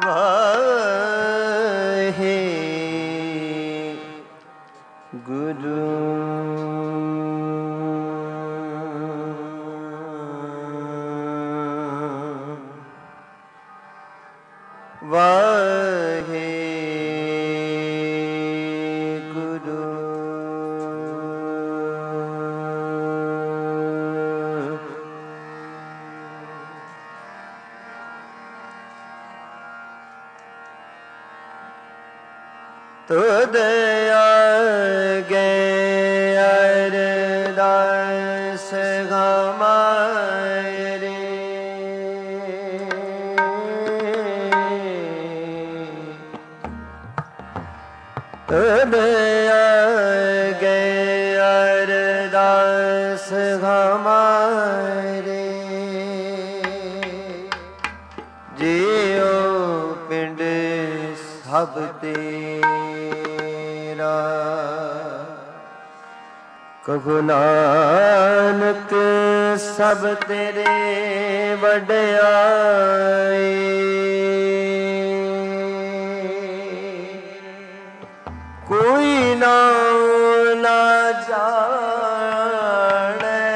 ਵਾਹੇ ਗੁਰੂ ਵਾਹੇ ਗੁਰੂ ਤੁਧ ਆਗੇ ਅਰਦਾਸ ਹਮਾਰੇ ਤੁਧ ਆਗੇ ਅਰਦਾਸ ਹਮਾਰੇ ਜਿਉ ਪਿੰਡ ਸਭ ਤੇਰਾ ਕਹੋ ਨਾਨਕ ਸਭ ਤੇਰੇ ਵਡਿਆਈ ਕੋਈ ਨਾਉ ਨਾ ਜਾਣੈ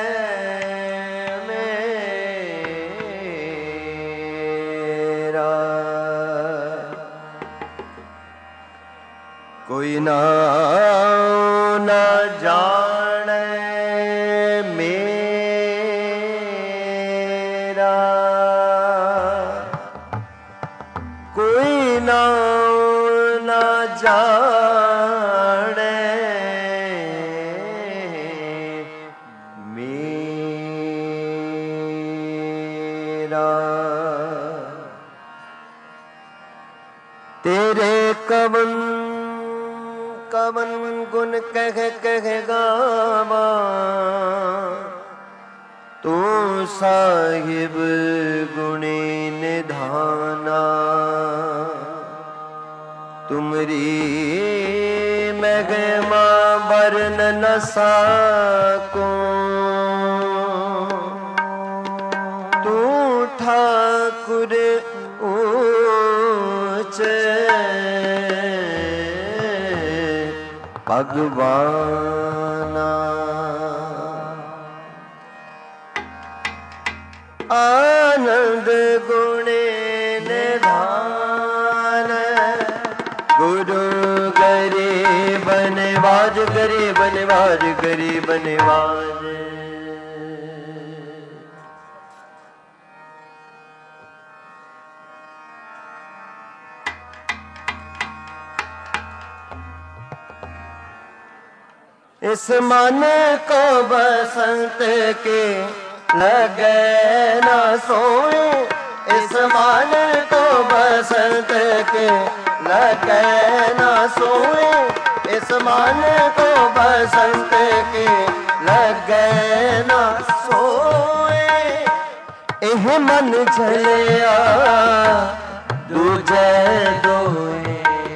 ਮੇਰਾ ਕੋਈ ਨਾਉ ਨਾ ਜਾਣੈ ਮੇਰਾ ਕੋਈ ਨਾਉ ਨਾ ਜਾਣੈ ਮੇਰਾ ਤੇਰੇ ਕਵਨ ਕਵਨ ਗੁਣ ਕਹਿ ਕਹਿ ਗਾਵਾਂ ਤੂੰ ਸਾਹਿਬ ਗੁਣੀ ਨਿਧਾਨਾ ਤੁਮਰੀ ਮਹਿਮਾ ਵਰਨ ਨ ਸਾਕੋ ਤੂੰ ਠਾਕੁਰ ਊਚੇ ਭਗਵਾਨਾ ਆਨੰਦ ਗੁਣੇ ਨਿਧਾਨ ਗੁਰੂ ਗਰੀਬ ਨਿਵਾਜ ਗਰੀਬ ਨਿਵਾਜ ਗਰੀਬ ਨਿਵਾਜ इस मन को बसंत के लगे न सोए इस मन को बसंत के लगे न सोए इस मन को बसंत के लगे न सोए एह मन झलिया दूजे दोए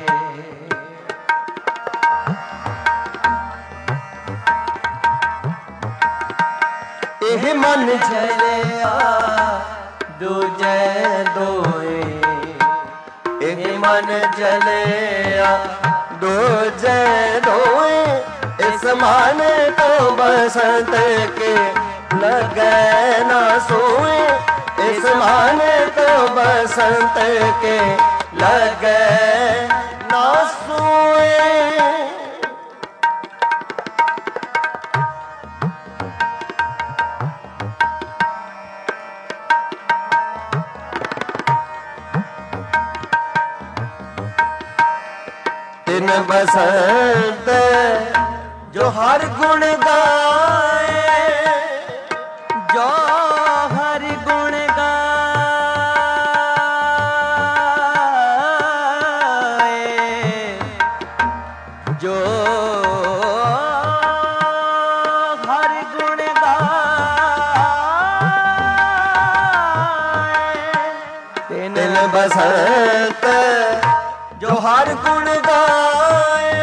ਇਹ ਮਨ ਝਲਿਆ ਦੂਜੇ ਦੋਏ ਇਹ ਮਨ ਝਲਿਆ ਦੂਜੇ ਦੋਏ ਇਸ ਮਨ ਕੋ ਬਸੰਤ ਕੇ ਲਗੇ ਨਾ ਸੋਏ ਇਸ ਮਨ ਕੋ ਬਸੰਤ ਕੇ ਲਗੇ ਨਾ ਸੋਏ ਤਿਨ ਬਸੰਤ ਜੋ ਹਰ ਗੁਣ ਗਾਏ ਜੋ ਹਰ ਗੁਣ ਗਾਏ ਜੋ ਹਰ ਗੁਣ ਗਾਏ ਤਿਨ ਬਸੰਤ ਜੋ ਹਰ ਗੁਣ ਗਾਏ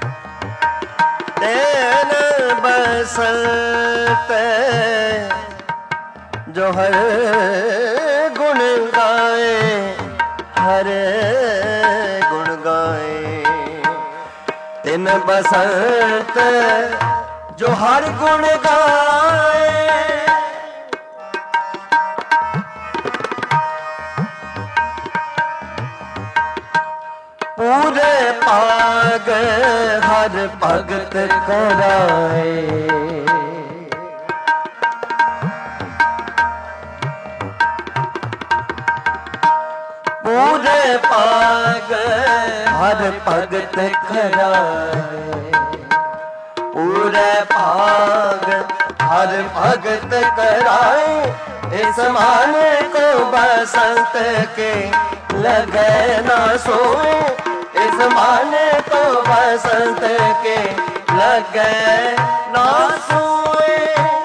ਤੈਨ ਬਸੰਤ जो हर गुण गाए, हर गुण गाए। तिन बसंत जो हर गुण गाए, पूरे पाग हर भगत कराए। पूरे पाग हर भगत कराए। पूरे पाग हर भगत कराए। इस मान को बसंत के लगे ना सोए। इस मान को बसंत के लगे ना सोए।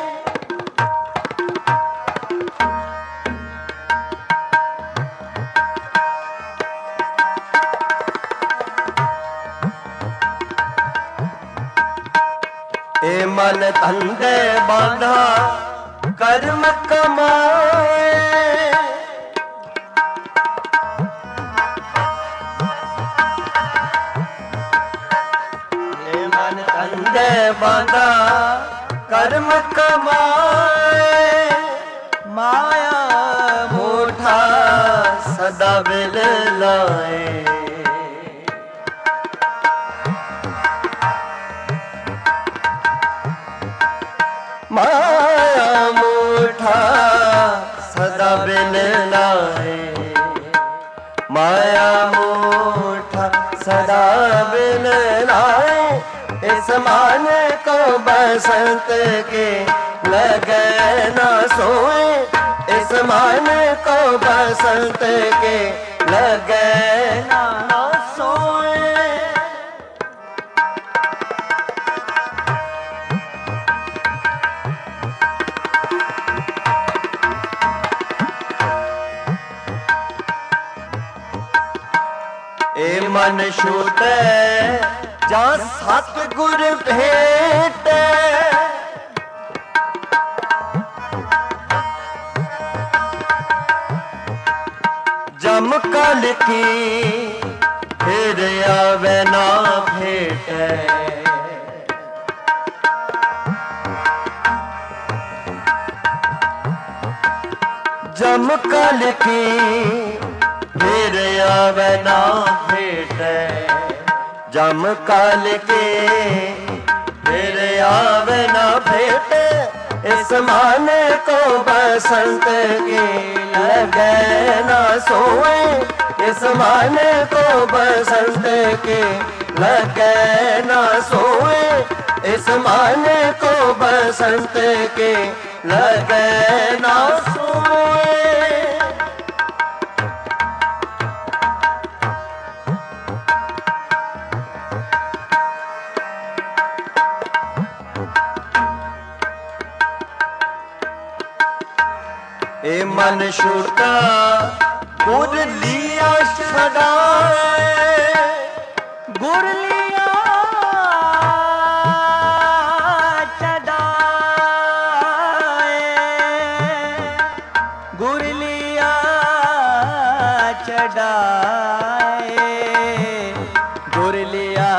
ए मन धंधे बांधा कर्म कमाए। ए मन धंधे बांधा कर्म कमाए। माया मूठा सदा बिल लाए। माया मूठा सदा बिन लाए। माया मूठा सदा बिन लाए। इस मान को बसंत के लगे ना सोए। इस मान को बसंत के लगे ना सोए। ए मन छूटे जा सतगुर भेटे। जम कल की फिर आवे ना भेटे। जम कल की फिर आवे ना भेटे। जम काल के फिर आवे ना भेटे। इस मान को बसंत के लगे ना सोए। इस मान को बसंत के लगे ना सोए। इस मान को बसंत के लगे ना सोए। ए मन छूटा गुर लिया छड़ाए। गुर लिया छड़ाए। गुर लिया छड़ाए। गुर लिया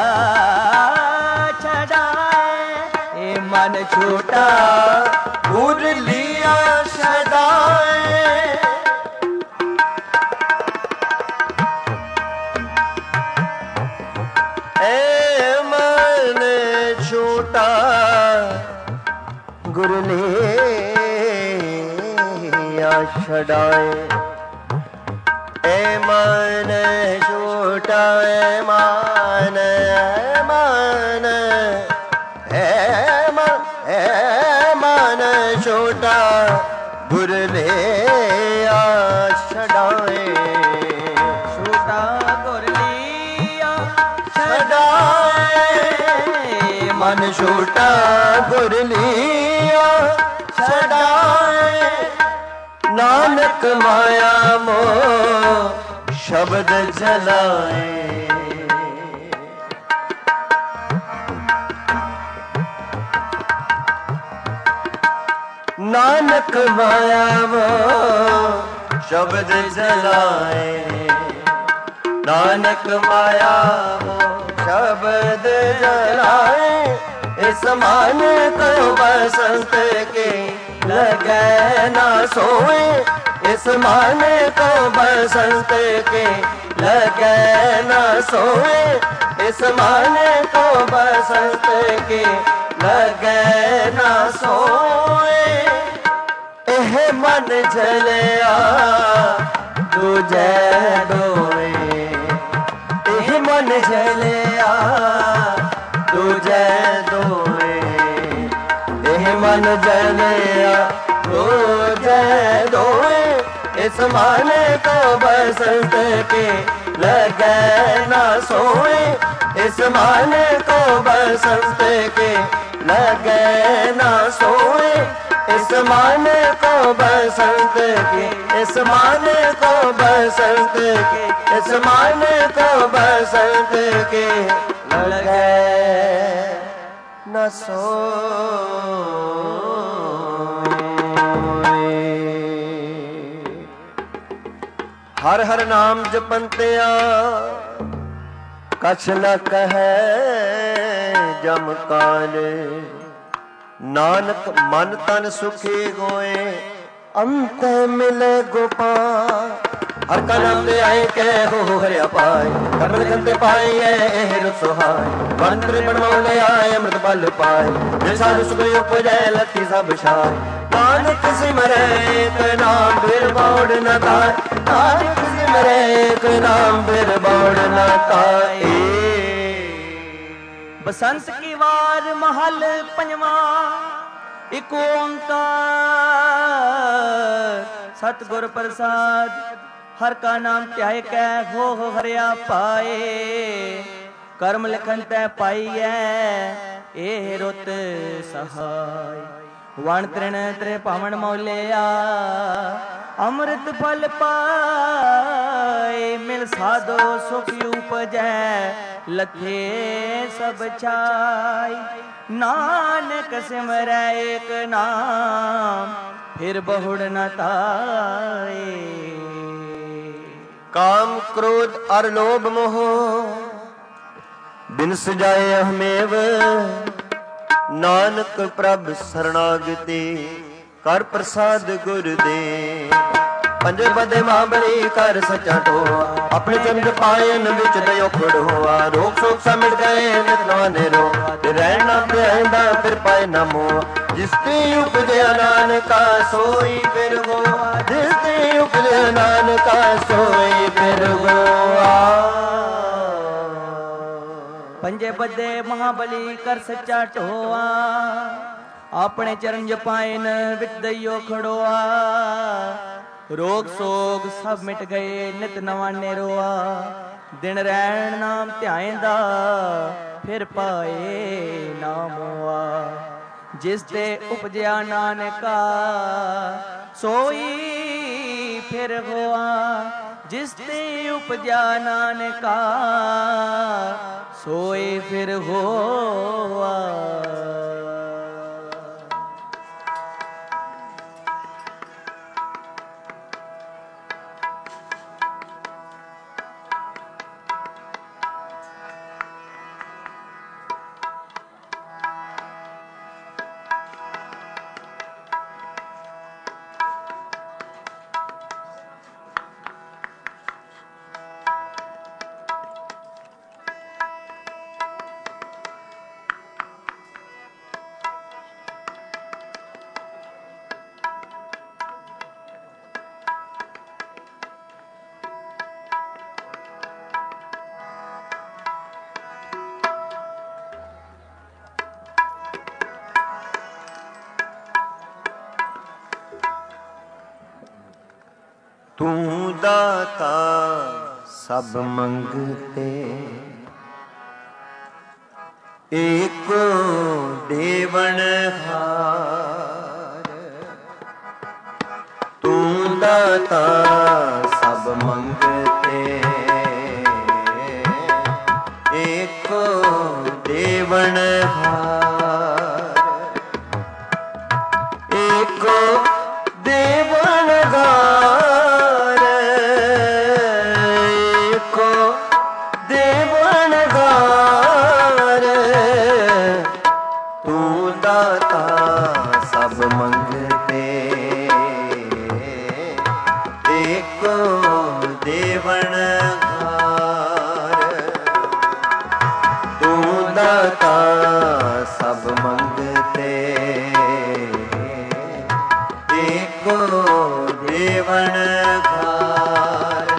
छड़ाए। ए मन छूटा गुर लिया छड़ाए। ए मन छूटा गुर लिया छड़ाए। ए मन छूटा मन मन मन छूटा गुर लिया छड़ाए। छूटा गुर लिया छड़ाए। मन छूटा गुर लिया छड़ाए। नानक माया मोह शब्द जलाए। नानक माया वो शब्द जलाए, नानक माया वो शब्द जलाए। इस मान को बसंत के लगे ना सोए, इस मान को बसंत के लगे ना सोए, इस मान को बसंत के लगे ना सोए। एह मन जलिया दूजे दोए, एह मन जलिया दूजे दोए, एह मन जलिया दूजे दोए। इस मान को बसंत के लगे ना सोए, इस मान को बसंत के लगे ना सोए, इस मान को बसंत के, इस मान को बसंत के, इस मान को बसंत के लगे न सोए। हर हर नाम जपंतिया कछ न कहे जम काल, नानक मन तन सुखी होए अंत मिले गोपाल। हर का नाम ले आए कह हो हरिया पाए, करन कंते पाए एह रुत सुहाए। मंत्र बनवाओ ले आए अमृत बल पाए, जे साधु सुख उपजय लती सब छाए। नानक सिमरे एक नाम बिर बौड़ न ताए, नानक सिमरे एक नाम बिर बौड़ न ताए। बसंत की वार महल पंजवा, एक ओंकार सतगुर प्रसाद। हर का नाम ध्याय कै हो हरिया पाए, कर्म लिखन तै पाईऐ एह रुत सहाय। वण तृण त्रे पावन मौलिया, अमृत फल पाए। मिल साधो सुख उपजै लथे सब छाय। नानक सिमरै एक नाम फिर बहुड़ न ताए। काम क्रोध और लोभ मोह बिन सजाए अहमेव, नानक प्रभ शरणागति कर प्रसाद गुर दे। पंजे बदे महाबली कर सचा टोआ, अपने चंद पायन विच दयो खड़ोआ। रोग शोक समिट गए नित नवाने रो, रहना प्यादा फिर पाए न मोह। जिसते उपजया नानका सोई फिर गोआ, जिसते उपजया नानका सोई फिर गोआ। पंजे बदे महाबली कर सच्चा टोआ, अपने चरण जपायन विच दइयो खड़ोआ। रोग सोग सब मिट गए नित नवाने रोआ। दिन रैन नाम ध्याएंदा फिर पाए नाम होआ। जिस ते उपजया नानका सोई फिर होआ, जिस ते उपजया नानका सोई फिर होआ। तू दाता सब मंगते, एको देवन हार। तू दाता सब मंगते, एको देवन हार। एको ਦੇਵਨ ਘਾਰ।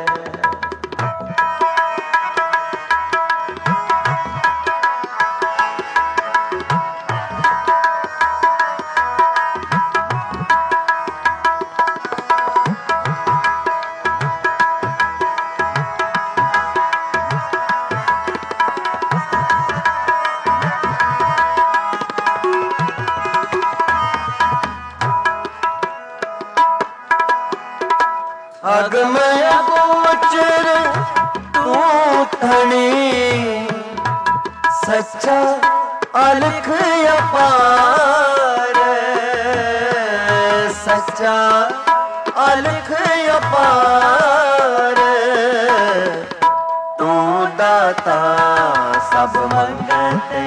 ਅਗਮ ਅਗੋਚਰ ਤੂੰ ਧਣੀ, ਸੱਚਾ ਅਲਖ ਅਪਾਰ, ਸੱਚਾ ਅਲਖ ਅਪਾਰ। ਤੂੰ ਦਾਤਾ ਸਭ ਮੰਗਤੇ,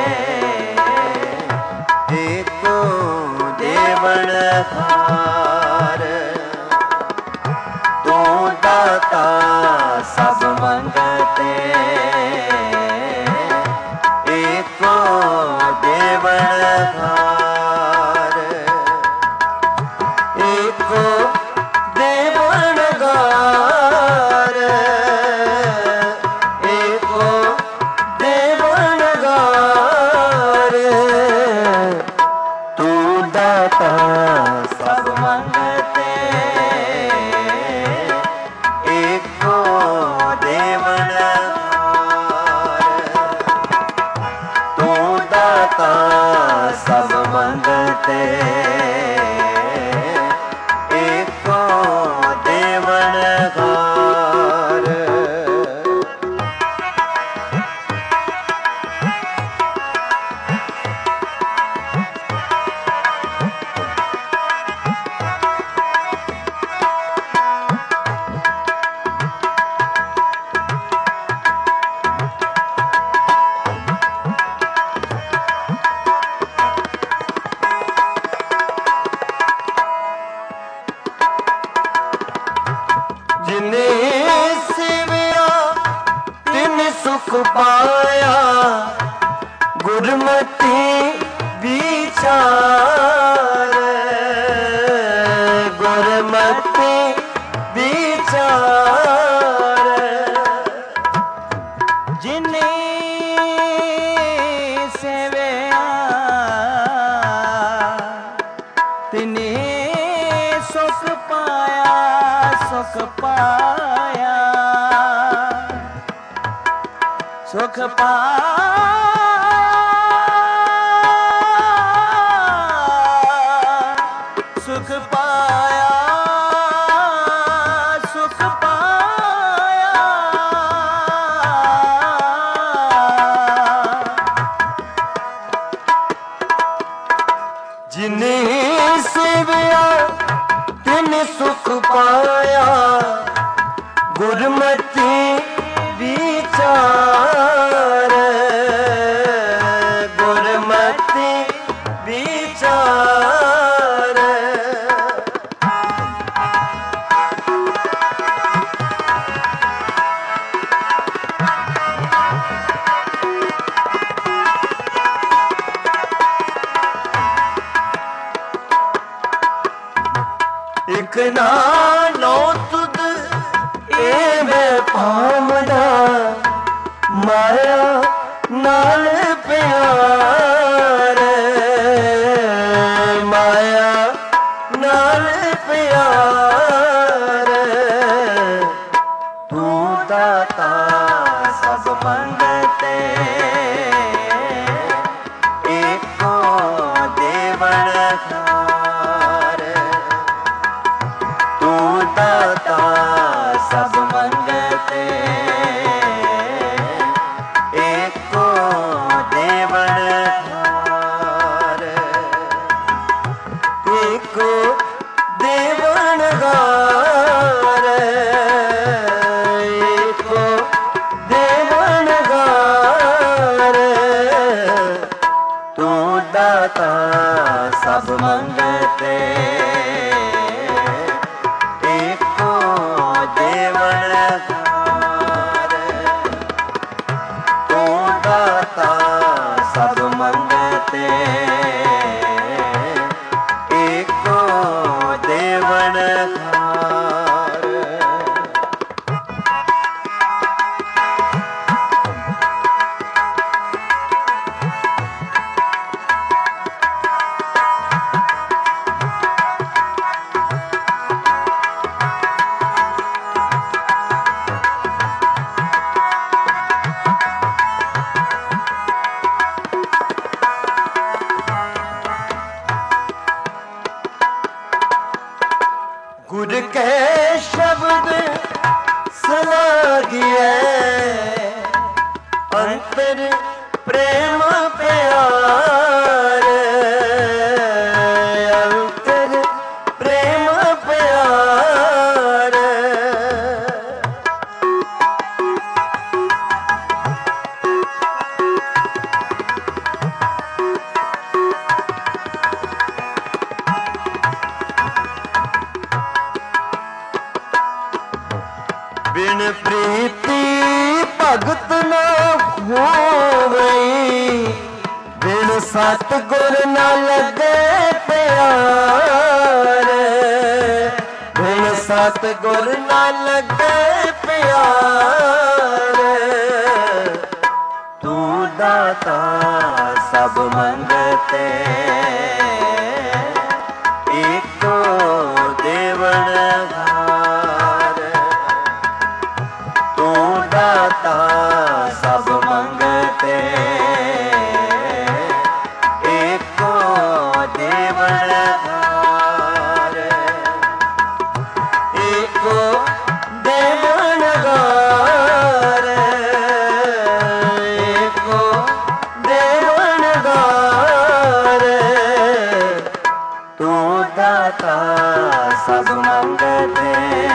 ਏਕੋ ਦੇਵਨ ਘਾਰ। ਤੂੰ ਦਾਤਾ ਸਭ ਮੰਗਤੇ, ਏਕੋ ਦੇਵਨ ਘਾਰ। ਏਕੋ ਦੇਵਨ ਘਾਰ, ਏਕੋ ਦੇਵਨ ਘਾਰ। ਤੂੰ ਦਾਤਾ ਸਭ ਮੰਗਤੇ, ਦੇਵਨ ਘਾਰ। ਤੂੰ ਦਾਤਾ ਸਭ ਮੰਗਤੇ, ਏਕੋ ਦੇਵਨ ਘਾਰ। ਜਿਨੇ ਸੇਵਿਆ ਤਿਨ ਸੁਖ ਪਾਇਆ, ਗੁਰਮਤਿ ਵਿਚਾਰ, ਗੁਰਮਤਿ ਵਿਚਾਰ। ਜਿਨੇ ਸੇਵਿਆ ਤਿਨੇ ਸੁਖ ਪਾਇਆ, ਸੁਖ ਪਾਇਆ, ਸੁਖ ਪਾਇਆ, ਸੁਖ ਪਾਇਆ, ਸੁਖ ਪਾਇਆ। ਜਿਨੇ ਸੇਵਿਆ ਤਿਨ ਸੁਖ ਪਾਇਆ, ਗੁਰਮਤਿ ਵਿਚਾਰ, ਗੁਰਮਤਿ ਵਿਚਾਰ। ਇਕ ਨਾ ਨੋ ਤੁਧ ਏਵੇਂ ਭਾਵਨਾ, ਮਾਇਆ ਨਾਲ ਪਿਆਰ, ਮਾਇਆ ਨਾਲ ਪਿਆਰ। ਤੂੰ ਦਾਤਾ ਸਭ ਮੰਗਤੇ, ਏਕੋ ਦੇਵਨ ਘਾਰ। ਤੂੰ ਦਾਤਾ ਸਭ ਮੰਗਤੇ, ਏਕੋ ਦੇਵਨ ਘਾਰ। ਏਕੋ ਦੇਵਨ ਘਾਰ। गुर के शब्द सलागिए अंतर प्रेम प्यार, अंतर प्रेम प्यार। बिन प्रीति भगत न होवई, बिन सतगुर न लगे प्यार, बिन सतगुर न लगे प्यार। तू दाता सब मंगते एको देवन घार, तू दाता सब मंगते एको देवन घार, एको देवन घार, एको देवन घार। तू दाता सब मंगते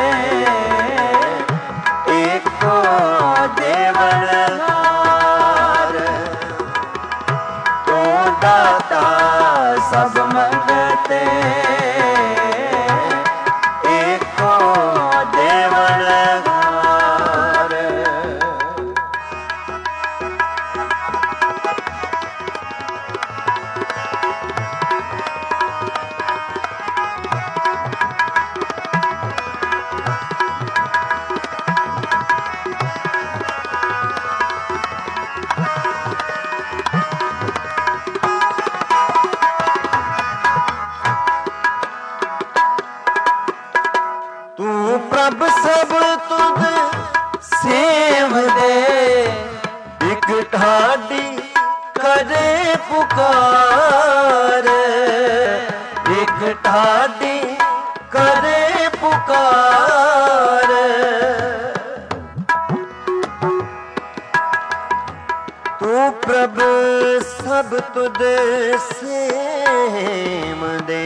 एको देवन घार, तू दाता सब मंगते एको देवन घार। तू प्रभ सब तुद सेव दे, एक ठाडी करे पुकार, एक ठाडी करे पुकार। तू प्रभ सब तुद सेव दे,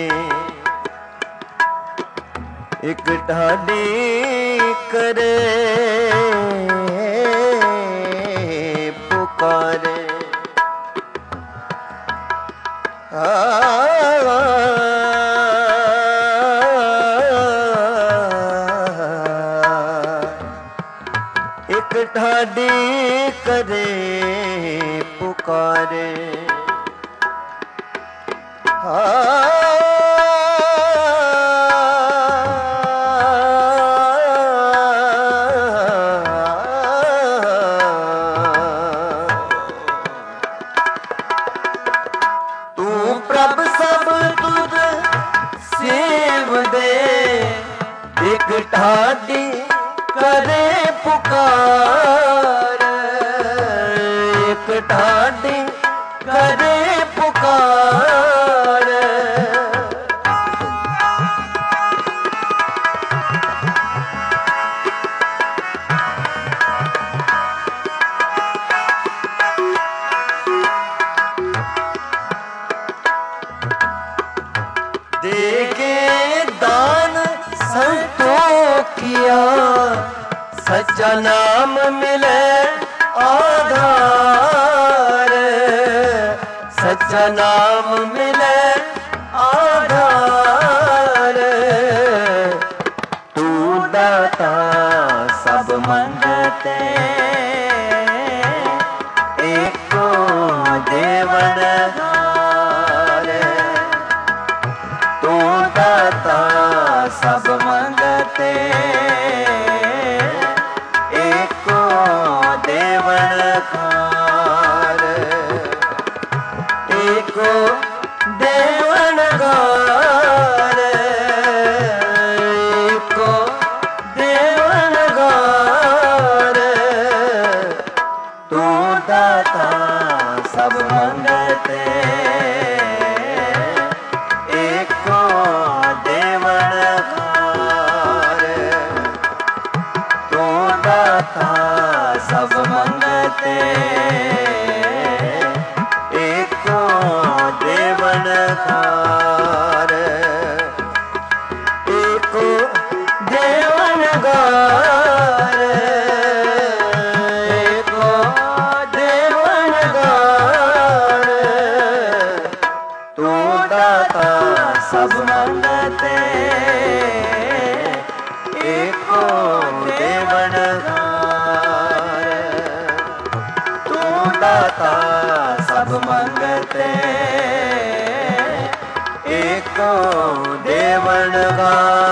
एक ढाडी करे पुकारे। एक ढाडी करे पुकारे। प्रभ सब तुद सेव दे, एक ठाडी करे पुकार, एक ठाडी करे पुकार। देके दान संतोखिया, सच्चा नाम मिले आधार, सच्चा नाम मिले आधार। तू दाता सब मंगते एको देवन घार, तू दाता सब मंगते एको देवन घार, एको देवन घार, एको देवन घार। तू दाता सब मंगते एको देवन घार। को देवण का।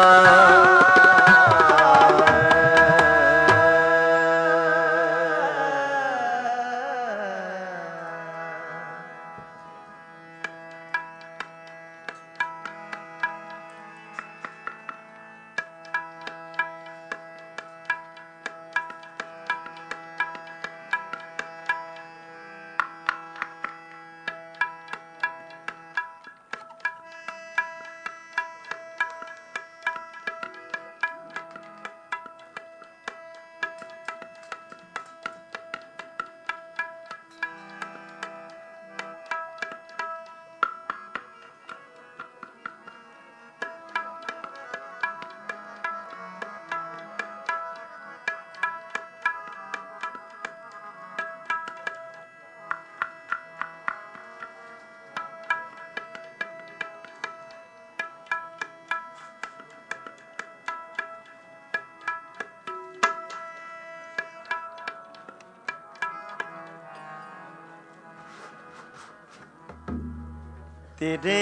तेरे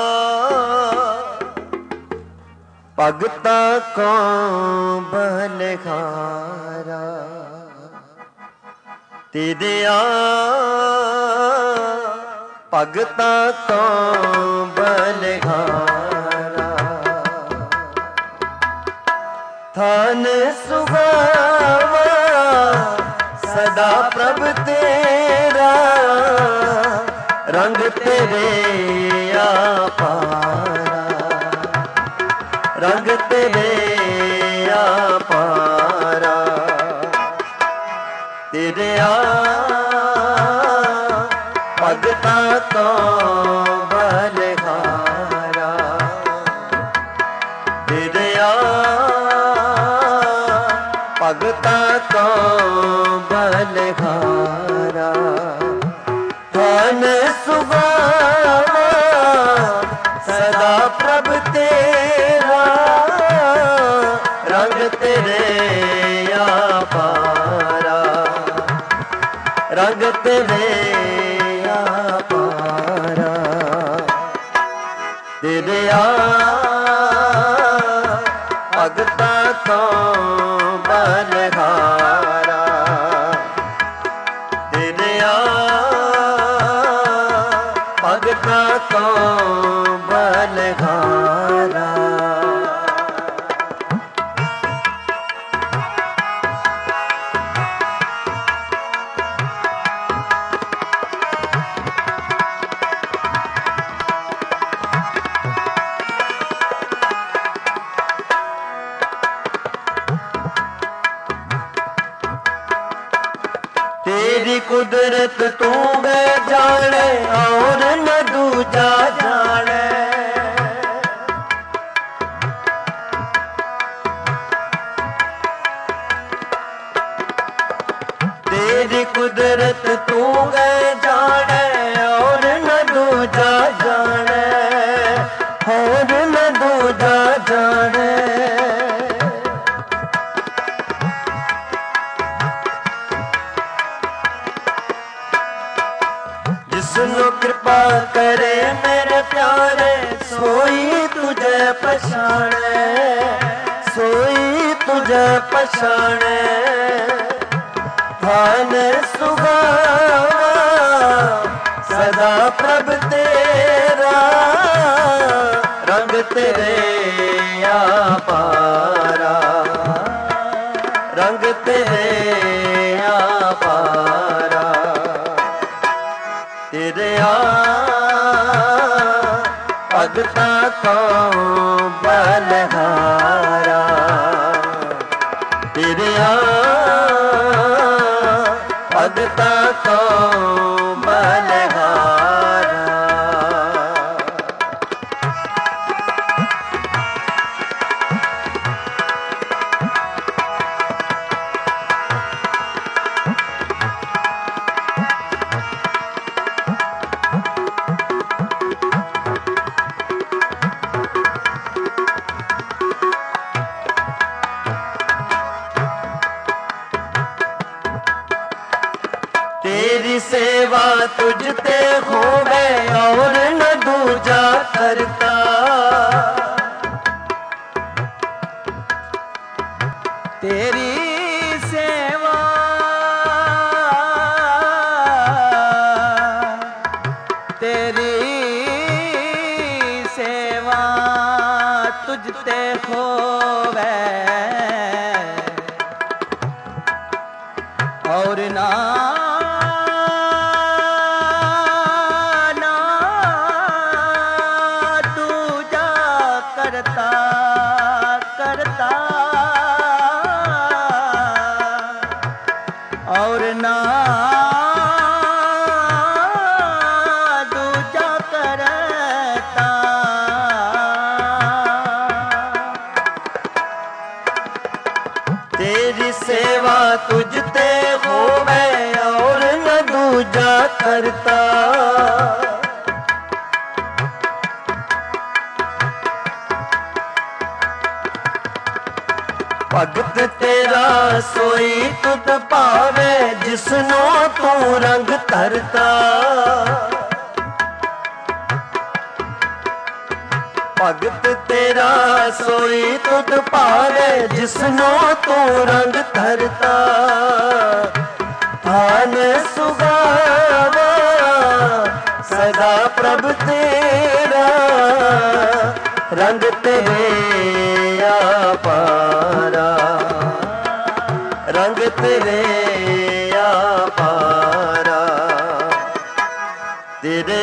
भगता को बलहारा, तेरे भगता को बलहारा। थान सुहावा सदा प्रभ तेरा, रंग तेरे अपारा, रंग तेरे अपारा। तेरे भगता को बलहारा, तेरे भगता को बलहारा। धन सुहावा सदा प्रभ तेरा, रंग तेरे अपारा, रंग तेरे अपारा। तेरे भगता को बलहारा, तेरे भगता को बलहारा। तेरी कुदरत तू है जाने और न दूजा जाने। तेरी कुदरत तू है जाने और न दूजा जाने, और न दूजा जाने। जिसनो कृपा करे मेरे प्यारे, सोई तुझे पछाणे, सोई तुझे पछाणे। भान सुहावा सदा प्रभ तेरा, रंग तेरे अपारा, रंग तेरे अपारा। तेरे भगता को बलहारा, तेरे भगता को बलहारा। तेरी सेवा तुझते होवे और न दूजा करता। तेरी सेवा तेरी सेवा तुझते होवे और ना दूजा करता करता और ना दूजा करता। तेरी सेवा तुझते होवे और न दूजा करता। भगत तेरा सोई तुद पावे जिसनो तू रंग धरता। भगत तेरा सोई तुद पावे जिसनो तू रंग धरता। धान सुगावा सदा प्रभ तेरा रंग तेरे आपारा रंग तेरे आपारा। तेरे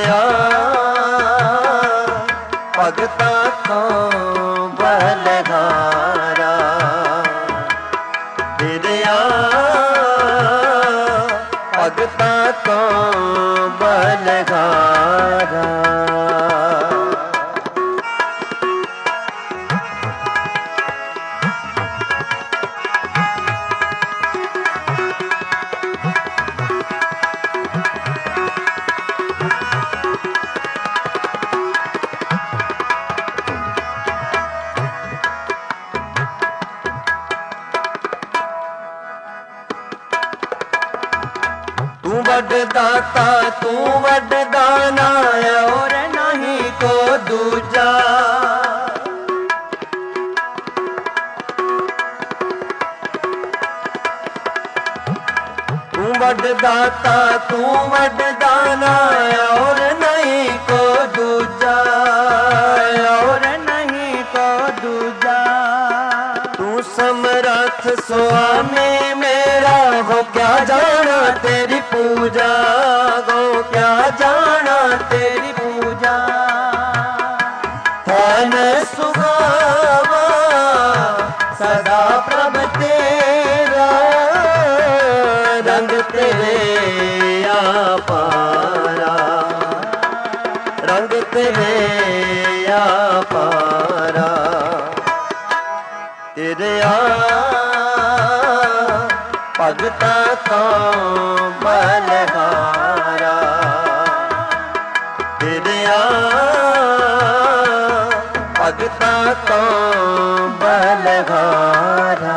भगता को बलहारा। तेरे भगता को बलहारा। तू वडदाता तू वडदाना और नहीं को दूजा। तू वडदाता तू वडदाना और नहीं को दूजा और नहीं को दूजा। तू समरथ स्वामी मेरा हो क्या जाना तेरी पूजा गो क्या जाना तेरी पूजा। धन सुगावा सदा प्रभ तेरा रंग तेरे आपारा रंग तेरे आपारा। तेरे भगता को बलहारा। तेरे भगता को बलहारा।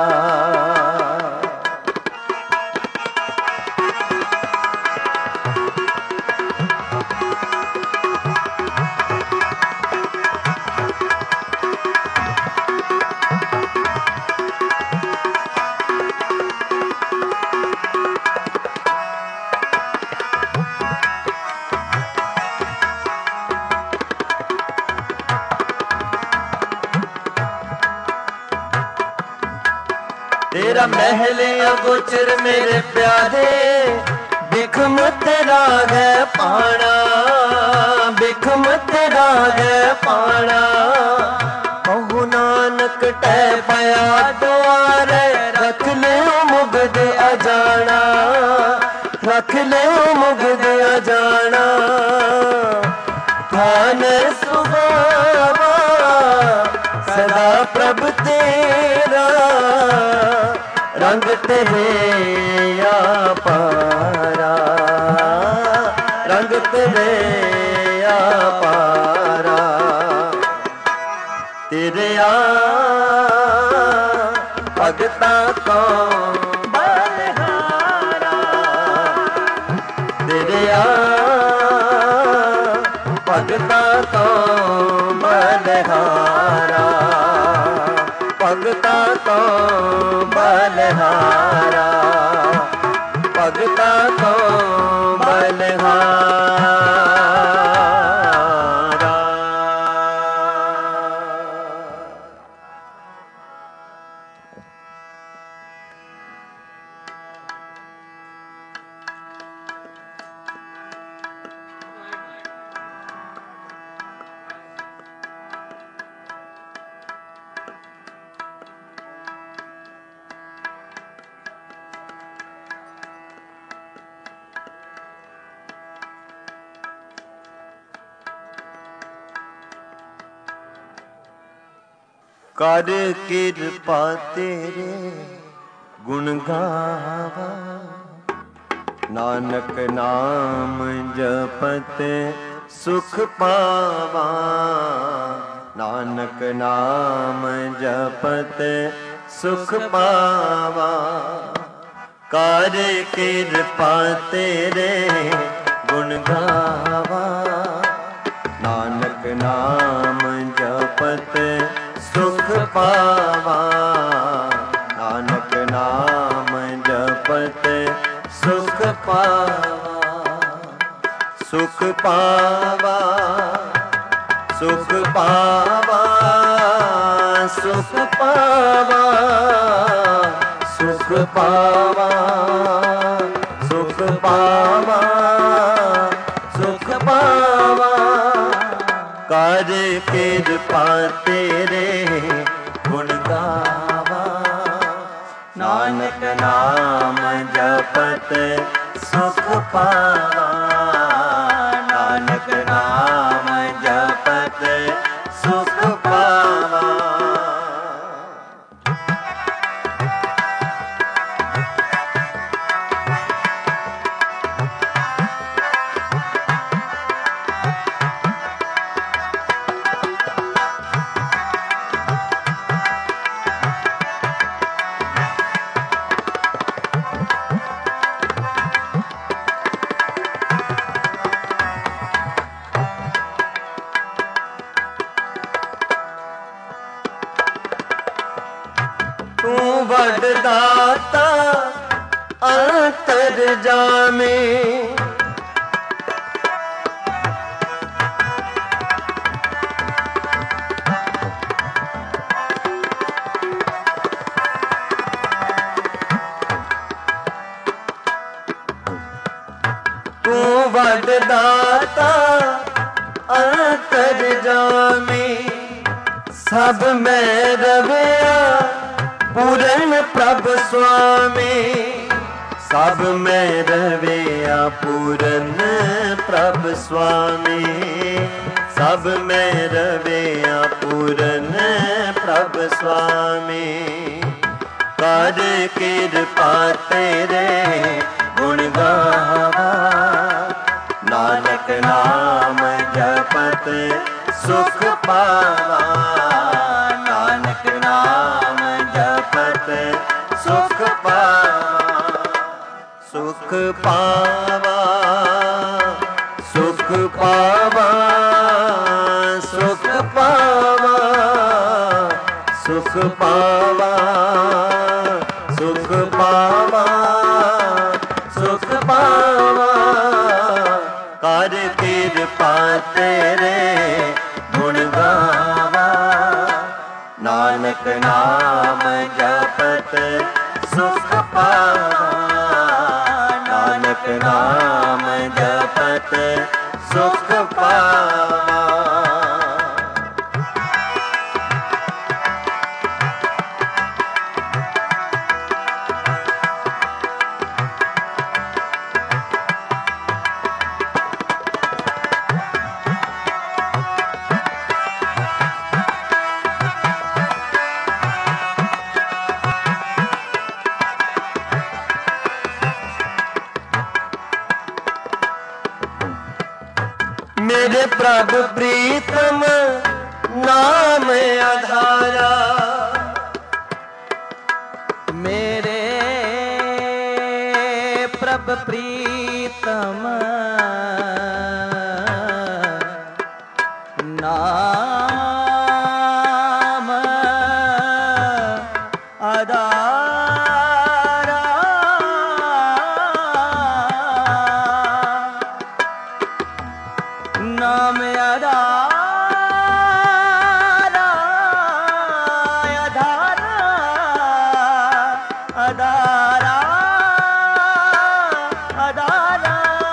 तेरा महल अगोचर मेरे प्यारे बिखम तेरा है पाना बिखम तेरा है पाना। कहु नानक टह पाया द्वारे रख ले मुगद अजाना रख ले मुगद अजाना। धान सुहावा सदा प्रभ तेरा रंग तेरे आपारा रंग तेरे आपारा। तेरे भगता को बलहारा। तेरे भगता भगता तो बलहारा, भगता तो बलहारा। कर कृपा तेरे गुण गावा, नानक नाम जपत सुख पावा, नानक नाम जपत सुख पावा। कर कृपा तेरे गुण गावा, नानक नाम जपत सुख पावा, नानक नाम जपत सुख पावा। सुख पावा, सुख पावा, सुख पावा, सुख पावा, सुख पावा, सुख पावा। कर कृपा तेरे गुण गावा, नानक नाम जपत सुख पावा, नानक नाम जपत सुख पावा। तू वडदाता अंतर जामे, तू वडदाता अंतर जामे। सब में रविया पूरन प्रभ स्वामी, सब में रविया पूरन प्रभ स्वामी, सब में रविया पूरन प्रभ स्वामी। कर कृपा तेरे गुण गावा, नानक नाम जपत सुख पावा, नानक नाम जपत सुख पावा। सुख पावा, सुख पावा, सुख पावा, सुख पावा, सुख पावा, सुख पावा। कर कृपा तेरे गुण गावा, नानक नाम जपत सुख पावा, नानक नाम जपत सुख पावा। मेरे प्रभु प्रीतम नाम आधारा, मेरे प्रभ प्रीतम नाम आधारा नाम आधारा आधारा आधारा आधारा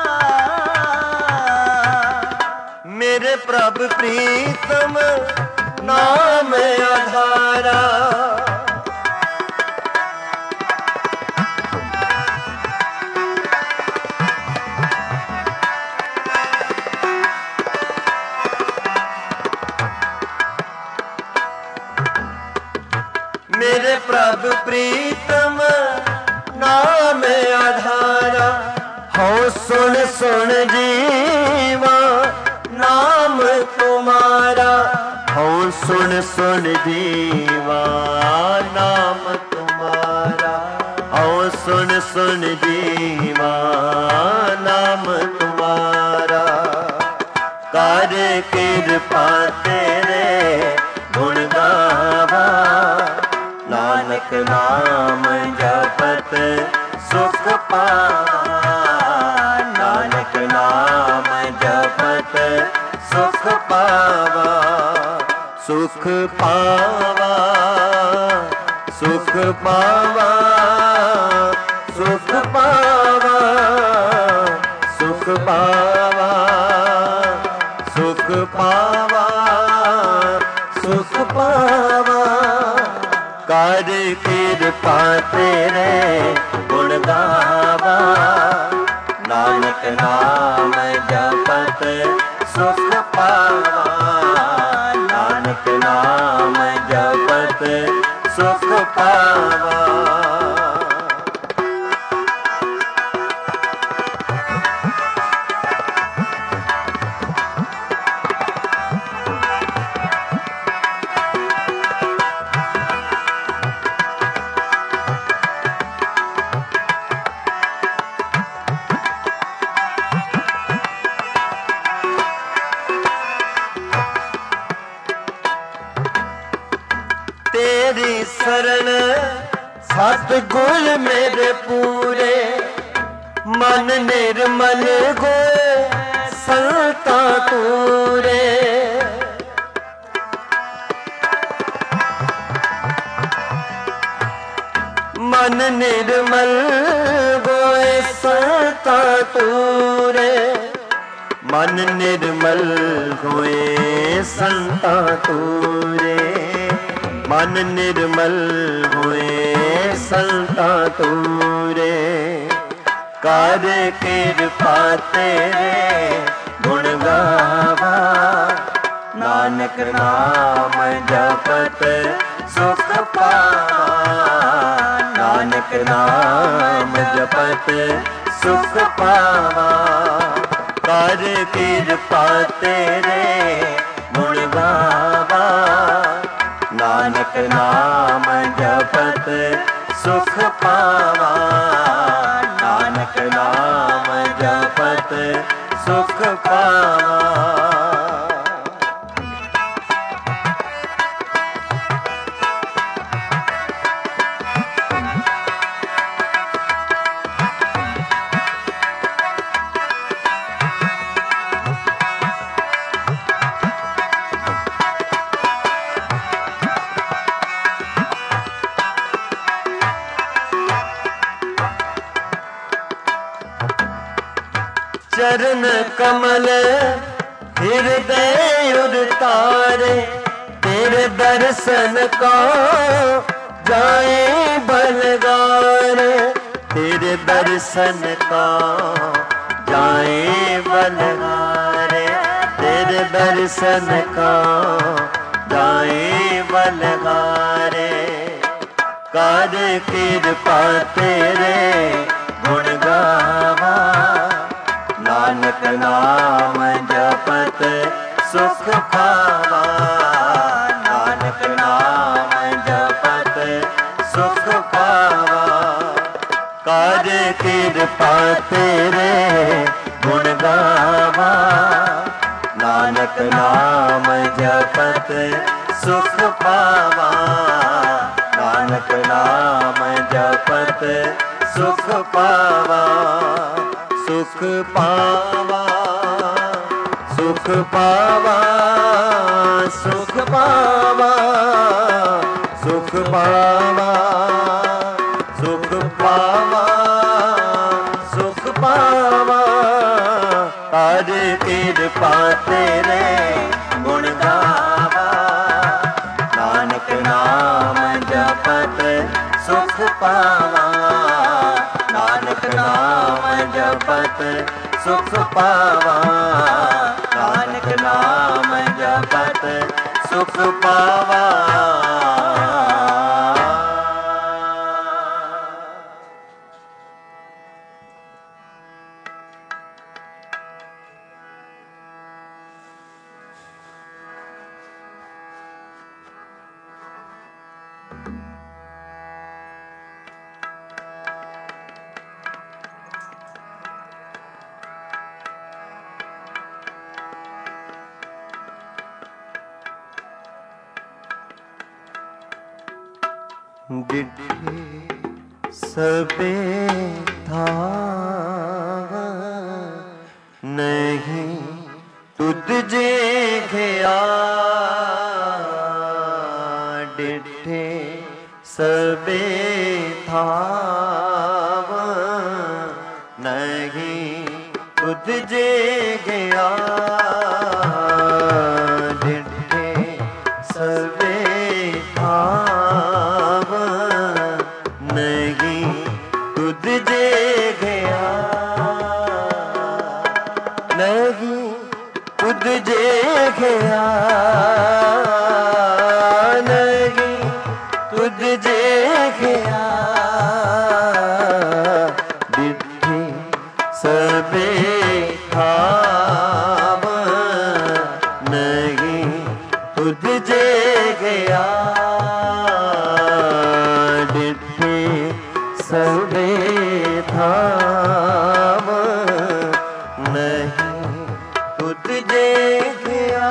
मेरे प्रभु प्रीतम नाम आधारा मेरे प्रभु प्रीतम नाम आधारा हो सुन सुन जीवा नाम तुम्हारा हो सुन सुन जीवा नाम तुम्हारा हो सुन सुन जीवा नाम तुम्हारा कर कृपा तेरे गुण गावा नानक नाम जपत सुख पावा नानक नाम जपत सुख पावा सुख पावा सुख पावा सुख पावा सुख पावा सुख पावा सुख पावा कर कृपा तेरे गुण गावा नानक नाम जपत सुख पावा नानक नाम जपत सुख पावा तेरी शरण सतगुर मेरे पूरे मन निर्मल गोए संता तूरे मन निर्मल गोए संता तूरे मन निर्मल गोए संता तूरे मन निर्मल हुए संता तूरे कर कृपा तेरे गुण गावा नानक नाम जपत सुख पावा नानक नाम जपत सुख पावा कर कृपा तेरे गुण गावा नानक नाम जपत सुख पावा नानक नाम जपत सुख पावा चरण कमल हृदय उतारे तेरे दर्शन को जाए बलगारे तेरे दर्शन को जाए बलगारे तेरे दर्शन को जाए बलगारे कर कृपा तेरे गुण गावा नानक नाम जपत सुख पावा नानक नाम जपत सुख पावा कर कृपा तेरे गुण गावा नानक नाम जपत सुख पावा नानक नाम जपत सुख पावा, सुख पावा, सुख पावा, सुख पावा, सुख पावा, सुख पावा, सुख पावा। हर कृपा तेरे गुण गावा, नानक नाम जपत सुख पावा, नानक नाम जपत सुख पावा, नानक नाम जपत सुख पावा। डिठे सबे थाव नहीं तुझ जे घया, डिठे सबे थाव नहीं तुझ जे घया, डिठे सबे थाव नहीं तुझ जे घया, नहीं तुझ जे घया, नहीं तुझ जे घया, डिठे सबे थाव नहीं तुझ जे घया, डिठे सबे थाव नहीं तुझ जे घया।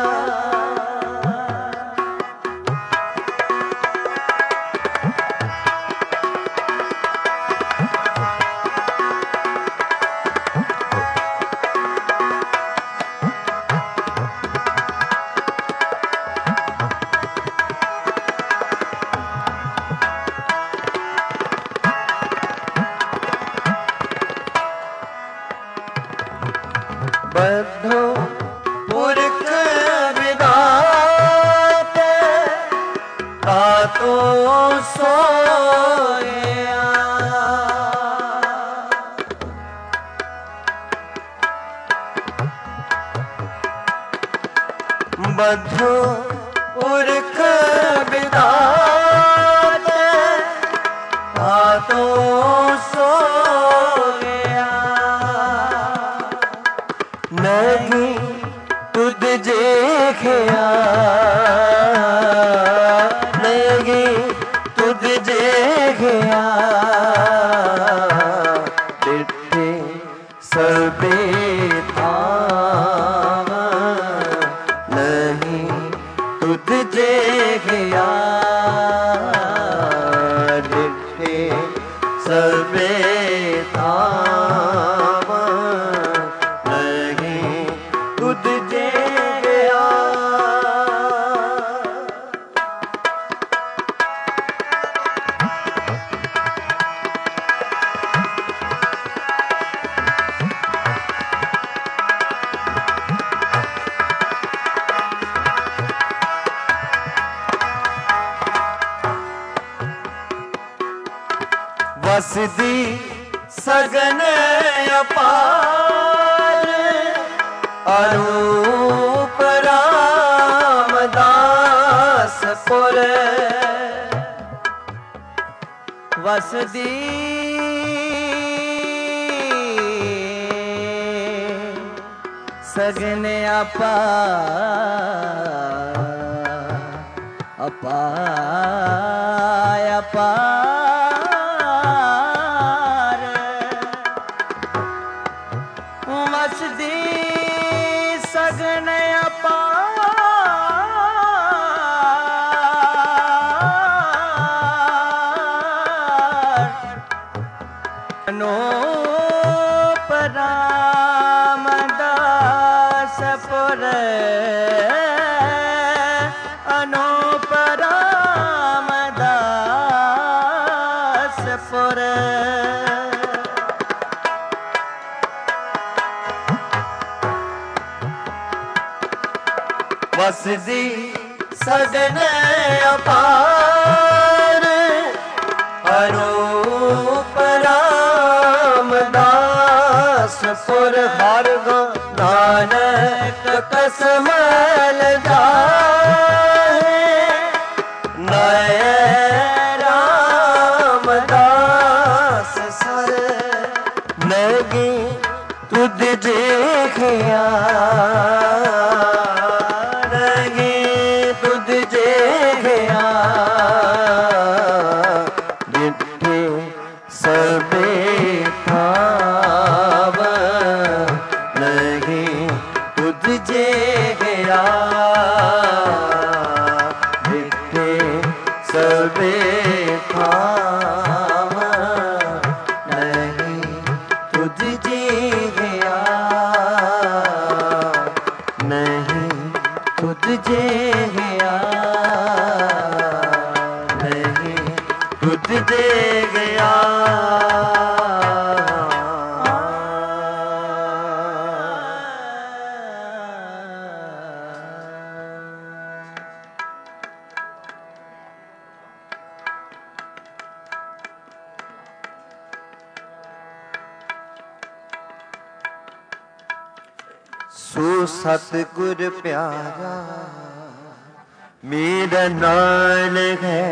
बद्धो पुरख विधात तातो सोया, बद्धो पुरख विधात तातो सोया, नहीं तुझ जे घया, नहीं तुझ जे घया, डिठे सबे थाव नहीं तुझ जे घया, डिठे सबे थाव तुझ जे घया। वसदी सगन अपार, अरूप रामदास पुर, वसदी सगन अपार, अपार अपार, वसदी सगन अपार, पुर वसदी सगन अपार अरूप रामदास पुर भार्गव नानक कसमल जाए नय रामदास सर नगी तुझ देखिया सो सतगुर प्यारा मेरा नाल है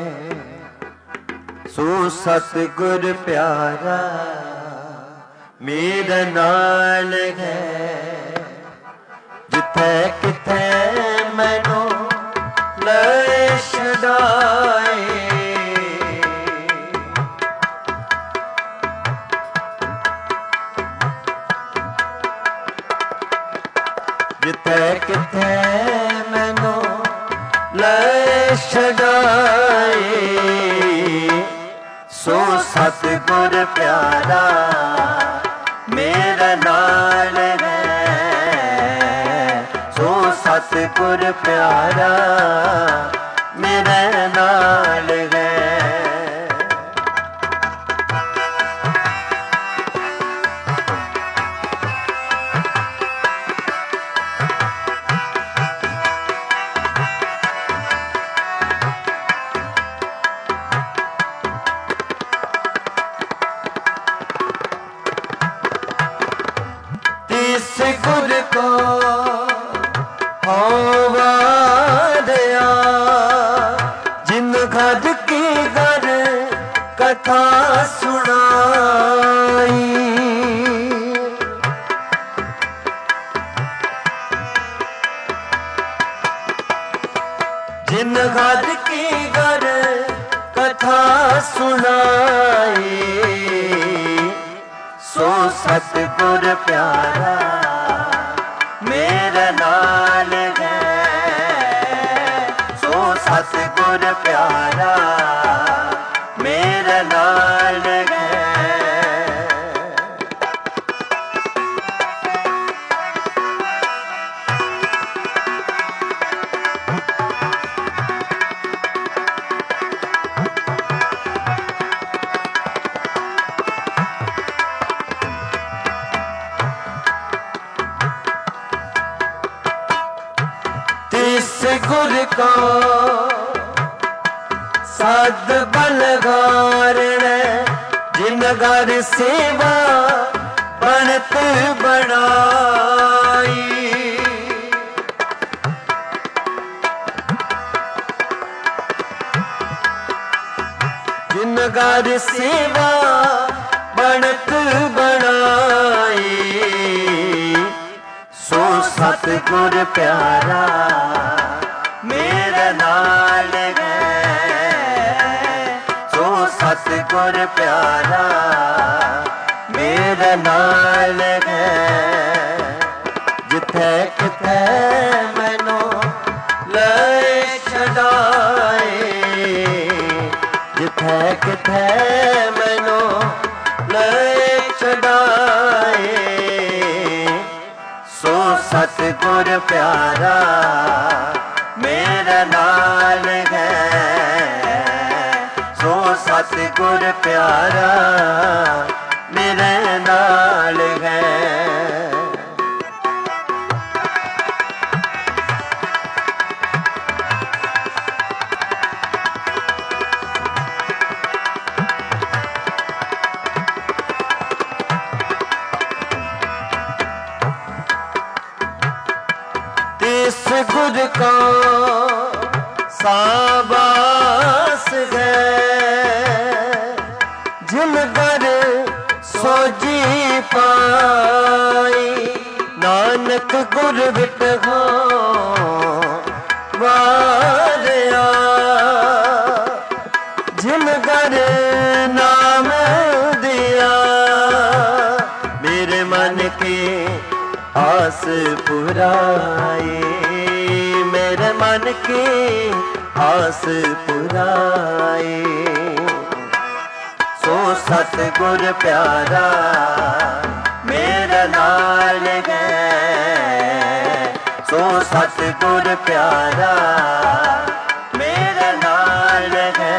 सो सतगुर प्यारा मेरा नाल है जिथे किथे मैनू ले छड़ाए जिथे किथे मैनू ले छड़ाए सो सतगुर प्यारा मेरा नाल है सो सतगुर प्यारा मेरा नाल है गुर को होवादया जिन घर की घर कथा सुनाई जिन घर की घर कथा सुनाई सो सतगुर प्यारा मेरा नाल है सो सतगुर प्यारा मेरा नाल है गुर को सद बलगार जिन घर सेवा बनत बनाई जिन घर सेवा बनत बनाई सो सतगुर प्यारा मेरा नाल है सो सतगुर प्यारा मेरा नाल है जिथे किथे मैनू ले छड़ाए जिथे किथे मैनू ले छड़ाए सो सतगुर प्यारा मेरा नाल है सो सतगुर प्यारा मेरे नाल है। तिस गुर को साबास है जिन पर सोजी पाई। नानक गुर बिट हो वारिया जिन कर नाम दिया। मेरे मन की आस पुराई, मेरे मन की आस पुराई। सो सतगुर प्यारा मेरा नाल है। सो सतगुर प्यारा मेरा नाल है।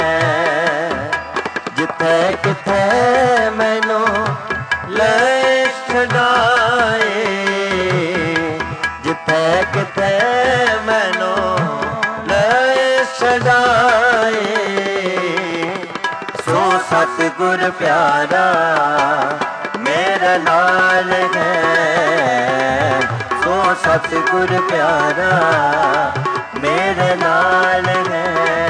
जिथे किथे मैनू ले छड़ाए, जिथे किथे मैनू ले छड़ाए। सो सतगुर प्यारा मेरा नाल है। सो सतगुर प्यारा मेरे नाल है।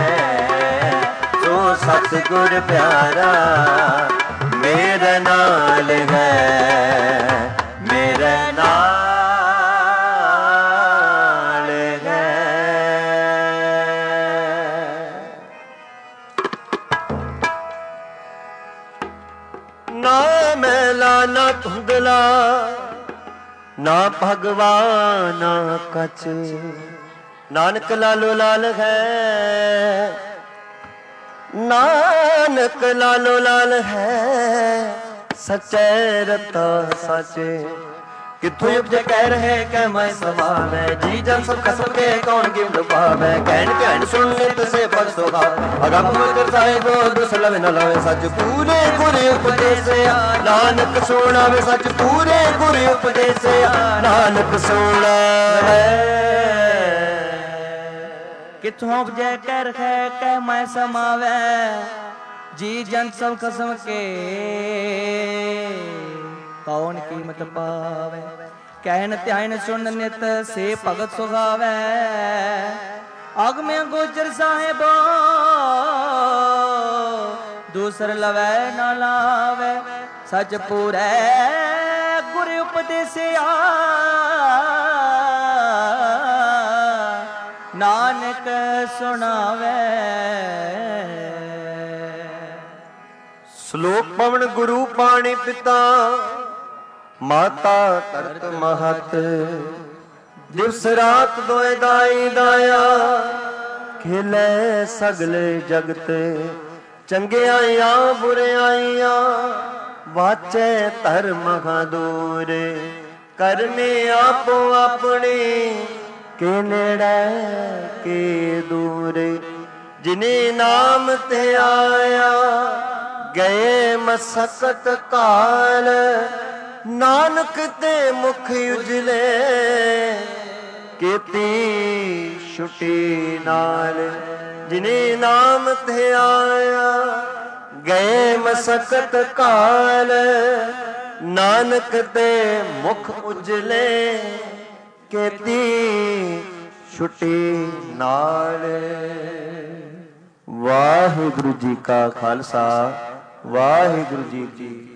सो सतगुर प्यारा मेरे नाल है। मेरे नाल है। ना मैला ना धुंधला ना भगवान कछ। नानक लालो लाल है। नानक लालो लाल है। सच्चे रता सचे किथों उपजे कह रहे कह मैं सवाल है। जी जन सब कसम के कौन गिव लुभाव है। कहन कहन सुन नित से पग सोहा। अगम मुकर साहिबो दुसलव न लवे। सच पूरे गुरु उपदेश नानक सुनावे। सच पूरे गुरु उपदेश नानक सुनावे। किथों उपजे कर है कह मैं समावे। जी जन सब कसम के कौन कीमत पावे। कहन ध्यान सुन नित से भगत सुहावे। अगम्य गोचर साहेबो दूसर लवै न लावे। सच पूरे गुरु उपदेसिया नानक सुनावे। श्लोक पवन गुरु पाणी पिता माता तरत महत। दिवस रात दोए दाई दाया खेले सगले जगत। चंगे आइया बुरे आइया वाचे धर्म दूर। करने आपो अपने के नेड़े के दूर। जिन्हें नाम ते आया गए मसकत काल। नानक ते मुख उजले केती छुटी नाल। जिन्हें नाम ते आया गए मसकत काल। नानक ते मुख उजले केती छुटी नाल। वाहिगुरु जी का खालसा वाहिगुरु जी की